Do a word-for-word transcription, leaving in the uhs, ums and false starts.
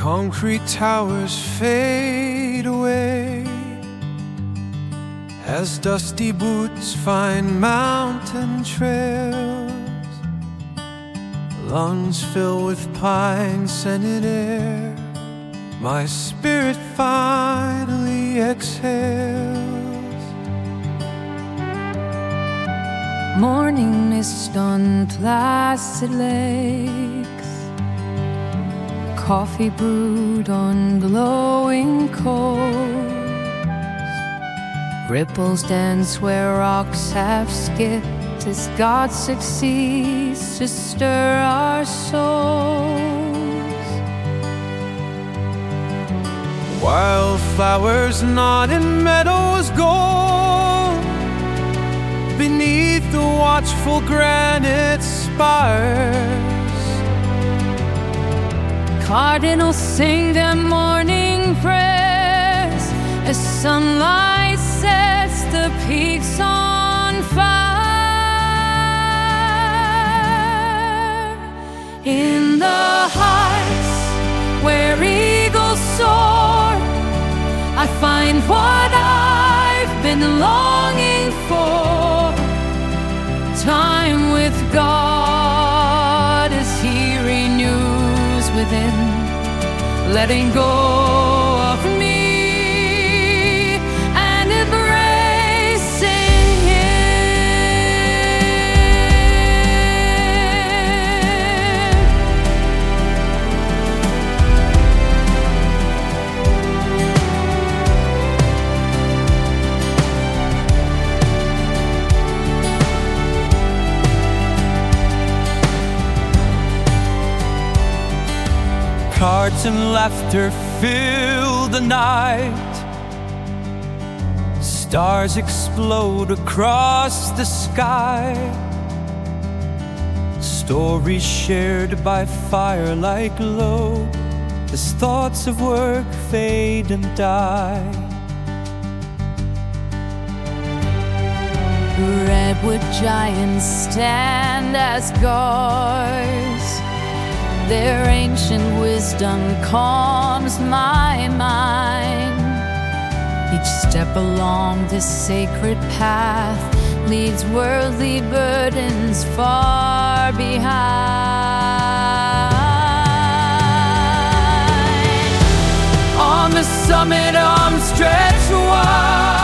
Concrete towers fade away as dusty boots find mountain trails. Lungs fill with pine-scented air. My spirit finally exhales. Morning mist on placid lakes, coffee brewed on glowing coals. Ripples dance where rocks have skipped as God succeeds to stir our souls. Wildflowers nod in meadows gold beneath the watchful granite spires. Cardinals sing their morning prayers as sunlight sets the peaks on fire. In the heights where eagles soar, I find what I've been longing for. Time with God as He renews within, letting go of me and embracing Cards and laughter fill the night. Stars explode across the sky. Stories shared by firelight glow as thoughts of work fade and die. redwood giants stand as guards. Their ancient wisdom calms my mind. Each step along this sacred path leaves worldly burdens far behind. On the summit, arms stretched wide,